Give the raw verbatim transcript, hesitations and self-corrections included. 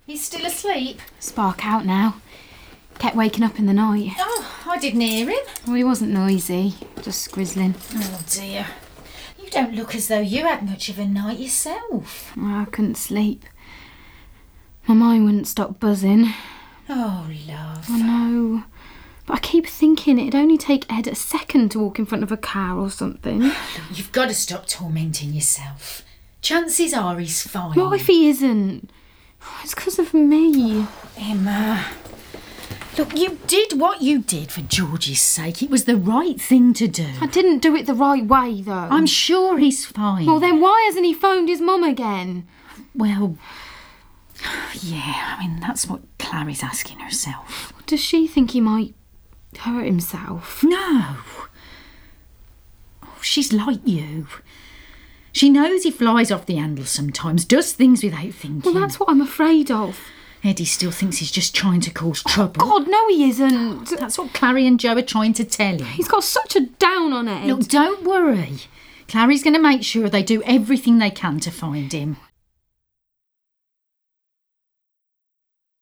He's still asleep? Spark out now. Kept waking up in the night. Oh, I didn't hear him. Well, he wasn't noisy, just grizzling. Oh dear. You don't look as though you had much of a night yourself. Well, I couldn't sleep. My mind wouldn't stop buzzing. Oh, love. I know. But I keep thinking it'd only take Ed a second to walk in front of a car or something. Look, you've got to stop tormenting yourself. Chances are he's fine. What if he isn't? It's because of me. Oh, Emma. Look, you did what you did for George's sake. It was the right thing to do. I didn't do it the right way, though. I'm sure he's fine. Well, then why hasn't he phoned his mum again? Well, yeah, I mean, that's what Clary's asking herself. Does she think he might hurt himself? No. Oh, she's like you. She knows he flies off the handle sometimes, does things without thinking. Well, that's what I'm afraid of. Eddie still thinks he's just trying to cause trouble. God, no he isn't. That's what Clary and Joe are trying to tell him. He's got such a down on Ed. Look, don't worry. Clary's going to make sure they do everything they can to find him.